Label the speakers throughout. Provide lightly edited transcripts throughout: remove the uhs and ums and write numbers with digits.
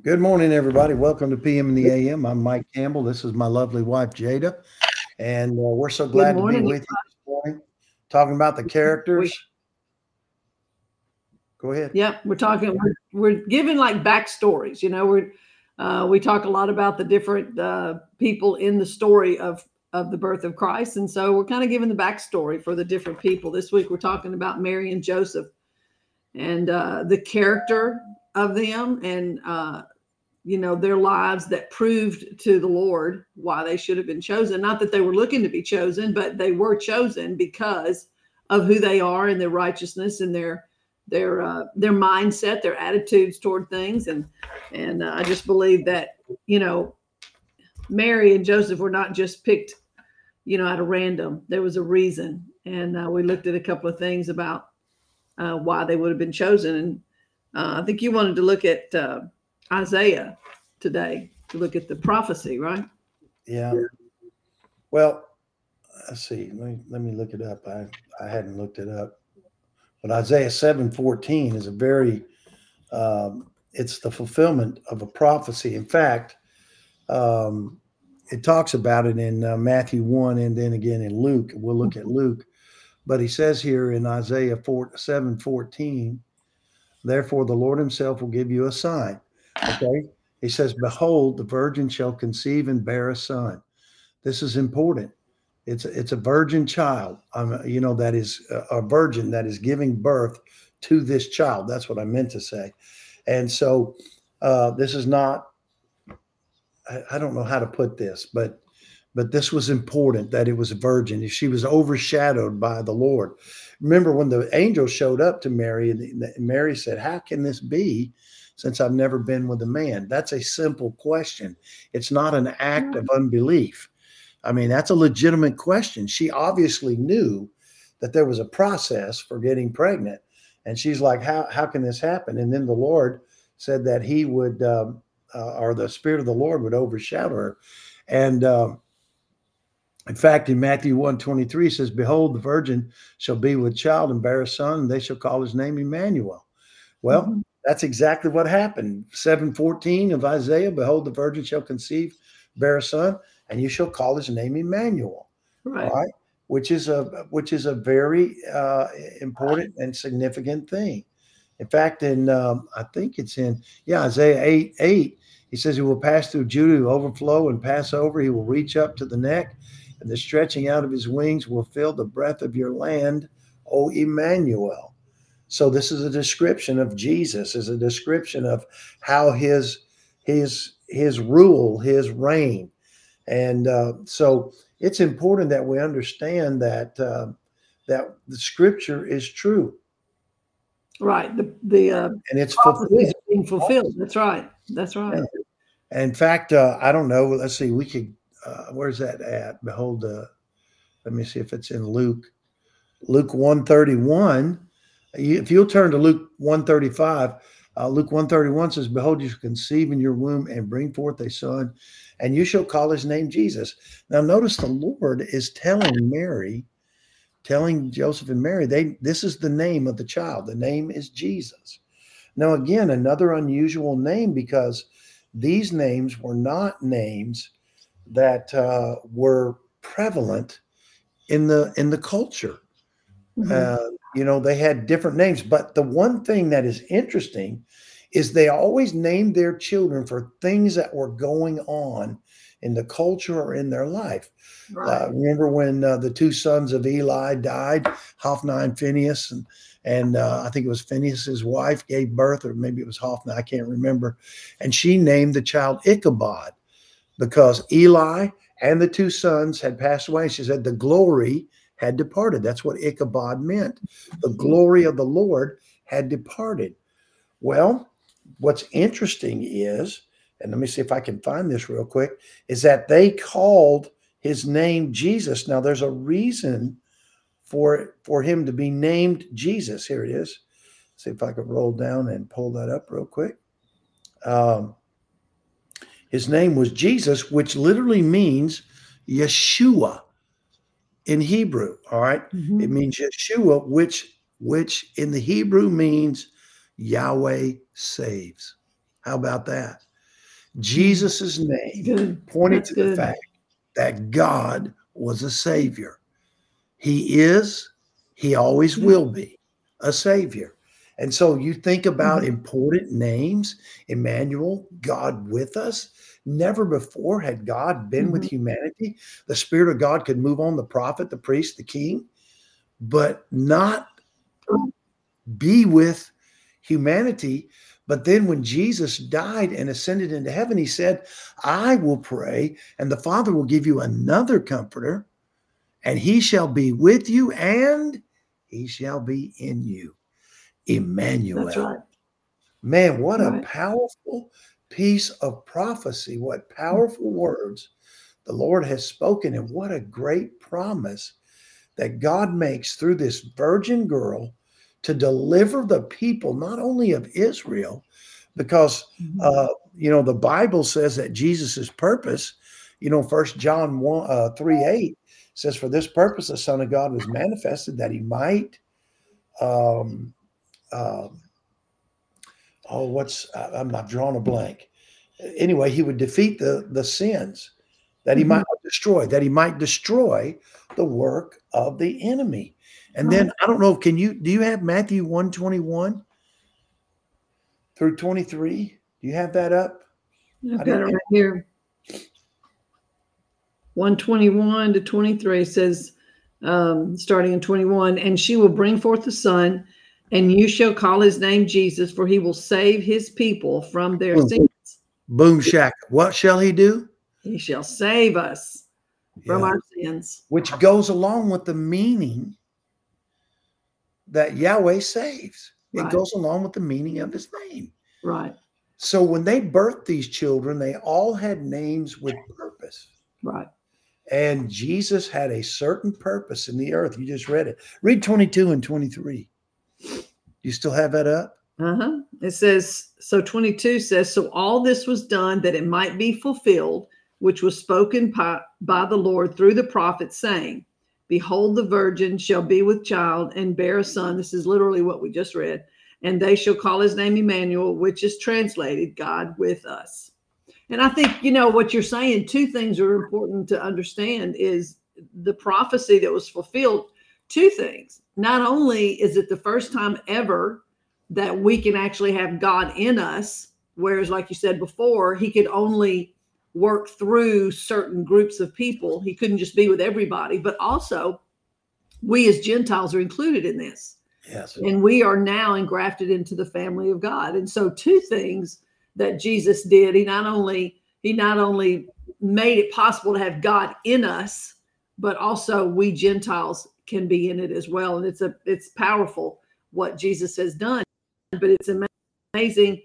Speaker 1: Good morning, everybody. Welcome to PM in the AM. I'm Mike Campbell. This is my lovely wife, Jada. And we're so
Speaker 2: Good
Speaker 1: glad to be
Speaker 2: morning.
Speaker 1: with you this morning, talking about the
Speaker 2: We,
Speaker 1: characters. Go ahead.
Speaker 2: yep, we're talking. We're giving like backstories. We talk a lot about the different people in the story of the birth of Christ, and so we're kind of giving the backstory for the different people. This week we're talking about Mary and Joseph and the character of them, and their lives that proved to the Lord why they should have been chosen. Not that they were looking to be chosen, but they were chosen because of who they are and their righteousness and their mindset, their attitudes toward things. And I just believe that you know Mary and Joseph were not just picked out of random. There was a reason, and we looked at a couple of things about why they would have been chosen. And I think you wanted to look at Isaiah today to look at the prophecy, right?
Speaker 1: Yeah. Well, let's see. Let me look it up. I hadn't looked it up. But Isaiah 7:14 is a very it's the fulfillment of a prophecy. In fact, um, it talks about it in Matthew 1 and then again in Luke. We'll look at Luke. But he says here in Isaiah 7:14, therefore the Lord himself will give you a sign. Okay. He says, behold, the virgin shall conceive and bear a son. This is important. It's a virgin child, that is a virgin that is giving birth to this child. That's what I meant to say. And so this is not, I don't know how to put this, but this was important that it was a virgin. She was overshadowed by the Lord. Remember when the angel showed up to Mary, and Mary said, how can this be since I've never been with a man? That's a simple question. It's not an act of unbelief. I mean, that's a legitimate question. She obviously knew that there was a process for getting pregnant. And she's like, how can this happen? And then the Lord said that he would, or the Spirit of the Lord would overshadow her. And in fact, in Matthew 1:23 it says, behold, the virgin shall be with child and bear a son, and they shall call his name Emmanuel. Well,
Speaker 2: Mm-hmm.
Speaker 1: that's exactly what happened. 7:14 of Isaiah, behold, the virgin shall conceive, bear a son, and you shall call his name Emmanuel. All
Speaker 2: Right.
Speaker 1: right, which is a very important and significant thing. In fact, in I think it's in Isaiah 8:8, he says he will pass through Judah, he will overflow and pass over. He will reach up to the neck, and the stretching out of his wings will fill the breadth of your land, O Emmanuel. So this is a description of Jesus, is a description of how his rule, his reign, and so it's important that we understand that the Scripture is true
Speaker 2: Right. The
Speaker 1: and it's
Speaker 2: prophecies
Speaker 1: fulfilled.
Speaker 2: are being fulfilled. That's right. That's right.
Speaker 1: Yeah. In fact, I don't know. Let's see. We could. Where's that at? Behold. Let me see if it's in Luke. Luke 131. If you'll turn to Luke 135, Luke 131 says, behold, you shall conceive in your womb and bring forth a son, and you shall call his name Jesus. Now, notice the Lord is telling Joseph and Mary, this is the name of the child. The name is Jesus. Now, again, another unusual name because these names were not names that were prevalent in the culture.
Speaker 2: Hmm.
Speaker 1: Uh, they had different names, but the one thing that is interesting is they always named their children for things that were going on in the culture or in their life.
Speaker 2: Right.
Speaker 1: Remember when the two sons of Eli died, Hophni and Phineas, and I think it was Phineas's wife gave birth, or maybe it was Hophni, I can't remember, and she named the child Ichabod because Eli and the two sons had passed away. She said the glory had departed. That's what Ichabod meant. The glory of the Lord had departed. Well, what's interesting is, and let me see if I can find this real quick, is that they called his name Jesus. Now, there's a reason for him to be named Jesus. Here it is. See if I can roll down and pull that up real quick. Um, his name was Jesus, which literally means Yeshua in Hebrew. All right, it
Speaker 2: Hmm.
Speaker 1: means Yeshua, which in the Hebrew means Yahweh saves. How about that? Jesus'
Speaker 2: That's
Speaker 1: name
Speaker 2: good.
Speaker 1: pointed
Speaker 2: That's
Speaker 1: to the
Speaker 2: good.
Speaker 1: fact that God was a savior. He is, he always
Speaker 2: Yeah.
Speaker 1: will be a savior. And so you think about
Speaker 2: Mhm.
Speaker 1: important names, Emmanuel, God with us. Never before had God been with
Speaker 2: Mhm.
Speaker 1: humanity. The Spirit of God could move on the prophet, the priest, the king, but not be with humanity. But then when Jesus died and ascended into heaven, he said, I will pray, and the Father will give you another comforter, and he shall be with you, and he shall be in you.
Speaker 2: That's
Speaker 1: Emmanuel.
Speaker 2: right.
Speaker 1: Man, what a
Speaker 2: Right.
Speaker 1: powerful piece of prophecy. What powerful words the Lord has spoken, and what a great promise that God makes through this virgin girl to deliver the people, not only of Israel, because
Speaker 2: Mhm.
Speaker 1: the Bible says that Jesus's purpose, First John 3:8 says, "For this purpose the Son of God was manifested, that he might." Um, uh, I'm not drawing a blank. Anyway, he would defeat the sins that he
Speaker 2: Mhm.
Speaker 1: might destroy, the work of the enemy. And
Speaker 2: Right.
Speaker 1: then I don't know, do you have Matthew 1:21 through 23? Do you have that up? I
Speaker 2: I've got
Speaker 1: didn't
Speaker 2: it right here. 121 to 23 says, starting in 21, and she will bring forth a son, and you shall call his name Jesus, for he will save his people from their
Speaker 1: boom,
Speaker 2: sins.
Speaker 1: boom shack. What shall he do?
Speaker 2: He shall save us from
Speaker 1: Yeah.
Speaker 2: our sins.
Speaker 1: Which goes along with the meaning that Yahweh saves. It
Speaker 2: Right.
Speaker 1: goes along with the meaning of his name.
Speaker 2: Right.
Speaker 1: So when they birthed these children, they all had names with purpose.
Speaker 2: Right.
Speaker 1: And Jesus had a certain purpose in the earth. You just read it. Read 22 and 23. You still have that up?
Speaker 2: It says, so 22 says, so all this was done that it might be fulfilled, which was spoken by the Lord through the prophet, saying, behold, the virgin shall be with child and bear a son. This is literally what we just read. And they shall call his name Emmanuel, which is translated God with us. And I think, what you're saying, two things are important to understand is the prophecy that was fulfilled. Two things. Not only is it the first time ever that we can actually have God in us, whereas, like you said before, he could only work through certain groups of people. He couldn't just be with everybody, but also we as Gentiles are included in this.
Speaker 1: Yes.
Speaker 2: And we are now engrafted into the family of God. And so two things that Jesus did, he not only made it possible to have God in us, but also we Gentiles can be in it as well. And it's powerful what Jesus has done, but it's amazing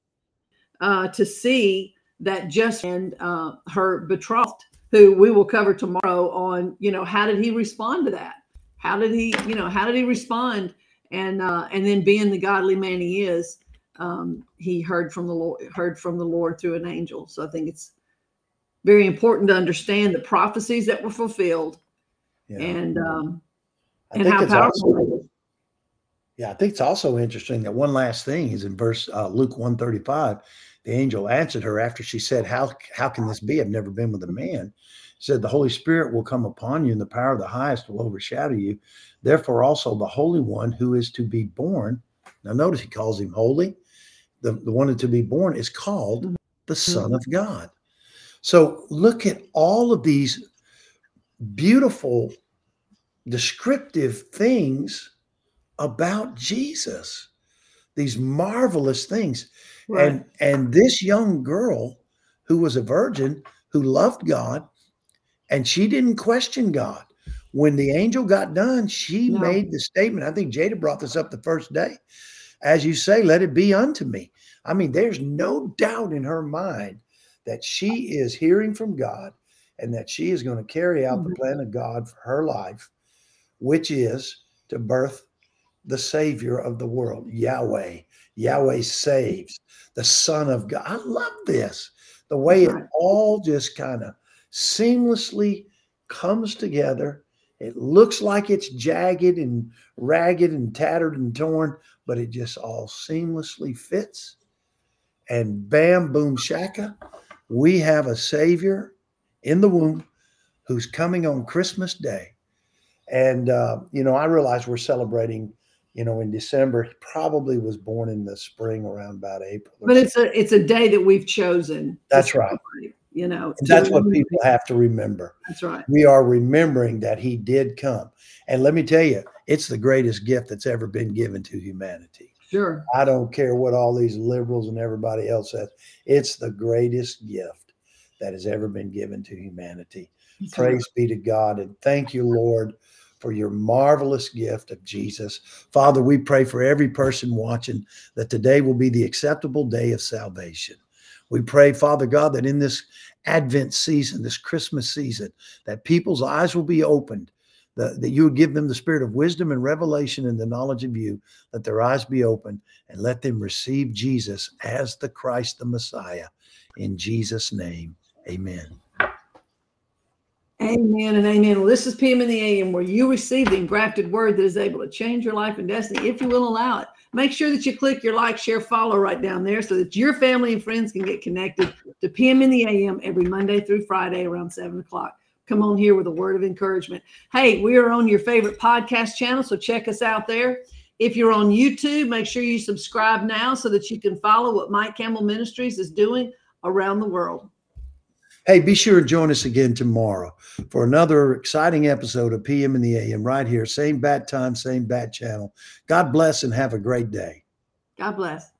Speaker 2: to see that just and her betrothed, who we will cover tomorrow on, how did he respond to that? How did he respond? And then being the godly man he is, he heard from the Lord through an angel. So I think it's very important to understand the prophecies that were fulfilled,
Speaker 1: Yeah.
Speaker 2: and
Speaker 1: I
Speaker 2: and
Speaker 1: think
Speaker 2: how
Speaker 1: it's
Speaker 2: powerful.
Speaker 1: also, yeah, I think it's also interesting that one last thing is in verse Luke 135. The angel answered her after she said, How can this be? I've never been with a man. He said, the Holy Spirit will come upon you, and the power of the highest will overshadow you. Therefore, also the Holy One who is to be born. Now, notice he calls him holy. The one to be born is called the Son of God. So look at all of these beautiful, descriptive things about Jesus, these marvelous things.
Speaker 2: Right.
Speaker 1: And this young girl who was a virgin, who loved God, and she didn't question God. When the angel got done, she
Speaker 2: No.
Speaker 1: made the statement. I think Jada brought this up the first day. As you say, let it be unto me. I mean, there's no doubt in her mind that she is hearing from God and that she is going to carry out the plan of God for her life, which is to birth the Savior of the world, Yahweh. Yahweh saves, the Son of God. I love this. The way
Speaker 2: That's right.
Speaker 1: it all just kind of seamlessly comes together. It looks like it's jagged and ragged and tattered and torn, but it just all seamlessly fits. And bam, boom, shaka, we have a Savior in the womb who's coming on Christmas Day. And, I realize we're celebrating, in December. He probably was born in the spring around about April.
Speaker 2: But it's a day that we've chosen.
Speaker 1: That's right.
Speaker 2: And
Speaker 1: that's what people have to remember.
Speaker 2: That's right.
Speaker 1: We are remembering that he did come. And let me tell you, it's the greatest gift that's ever been given to humanity.
Speaker 2: Sure.
Speaker 1: I don't care what all these liberals and everybody else says. It's the greatest gift that has ever been given to humanity. That's Praise be to God. And thank you, Lord, for your marvelous gift of Jesus. Father, we pray for every person watching that today will be the acceptable day of salvation. We pray, Father God, that in this Advent season, this Christmas season, that people's eyes will be opened, that you would give them the spirit of wisdom and revelation and the knowledge of you, that their eyes be open and let them receive Jesus as the Christ, the Messiah. In Jesus' name, amen.
Speaker 2: Amen and amen. Well, this is PM in the AM, where you receive the engrafted word that is able to change your life and destiny if you will allow it. Make sure that you click your like, share, follow right down there so that your family and friends can get connected to PM in the AM every Monday through Friday around 7 o'clock. Come on here with a word of encouragement. Hey, we are on your favorite podcast channel, so check us out there. If you're on YouTube, make sure you subscribe now so that you can follow what Mike Campbell Ministries is doing around the world.
Speaker 1: Hey, be sure to join us again tomorrow for another exciting episode of PM in the AM right here. Same bat time, same bat channel. God bless and have a great day.
Speaker 2: God bless.